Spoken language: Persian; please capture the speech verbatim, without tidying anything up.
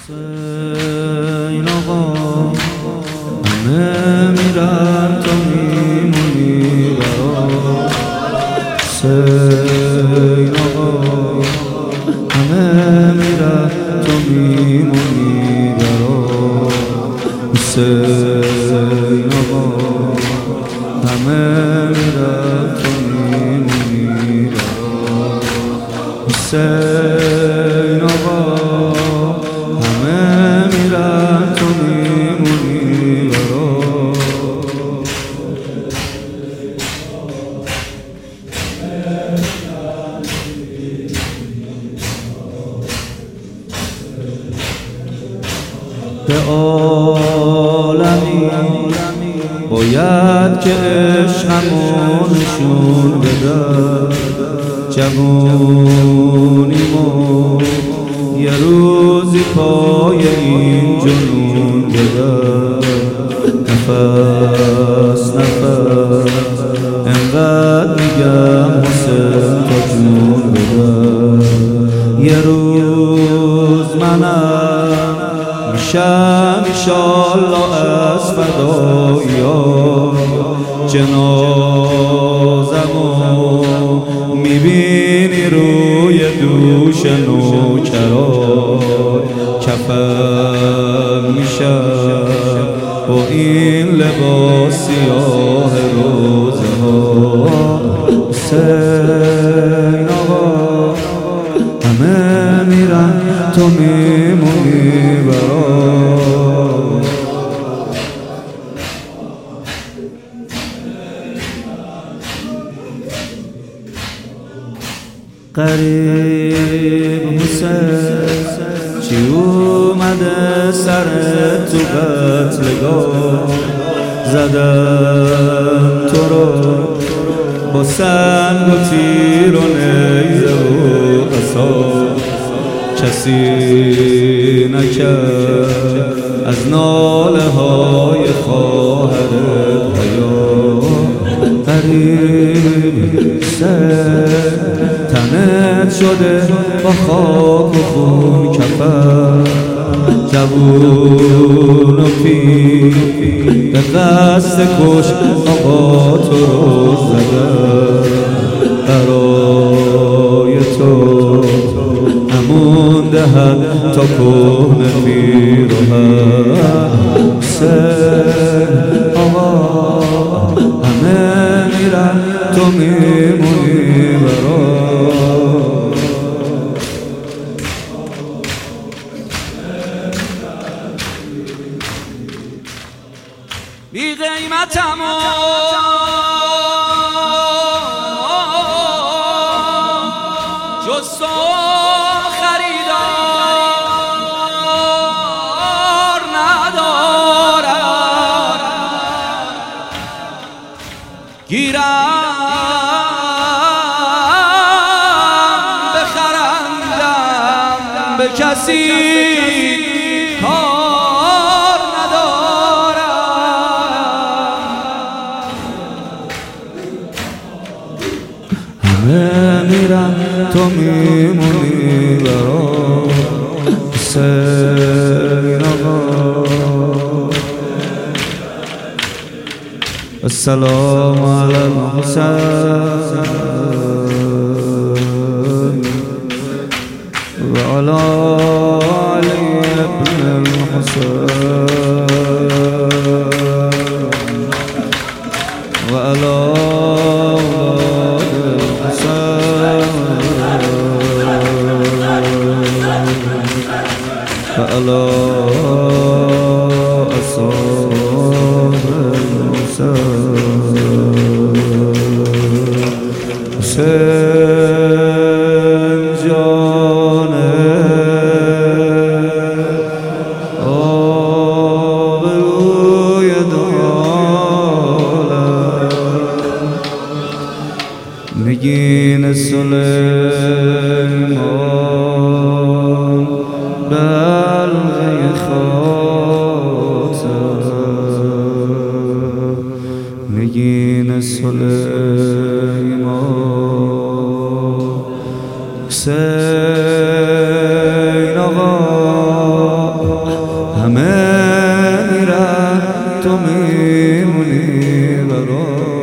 حسین آقا همه میرن تو میمونی برا حسین آقا همه میرن تو میمونی برا حسین آقا همه میرن تو میمونی برا حسین آقا همه میرن تو میمونی برا به عالمی باید که عشقمو نشون بده جوونیمو یه روزی پای این جنون بده نفس نفس انقدر میگم حسین تا جون بده یه روز منم میشم ایشالله از فدایی‌ها جنازمو میبینی روی دوش نوکران کفن میشم با این لباس سیاه روزه ها حسین آقا همه میرن تو میمونی برا قریب حسین چی اومده سر تو قتلگاه زدن تو رو با سنگ و تیر و نیزه و قصاب کسی نکرد از ناله های خواهرت حیا قریب سر تنت شده با خاک و خون کفن جوون و پیر به قصد کش آقا تو رو زدن برای تو همون دهن تا کهنه پیرهن حسین آقا همه میرن تو میمونی برا بی قیمتم جز تو خریدار ندارم گیرم بخرندم به کسی کار ندارم همه میرن تو میمونی برا حسین آقا السلام علی الحسین و علی علی ابن الحسین و علی فعلى أصحاب الحسين حسين جان آبروی دولت نگین سلیمان بلغ خاطر خمینی را تو میمونی برام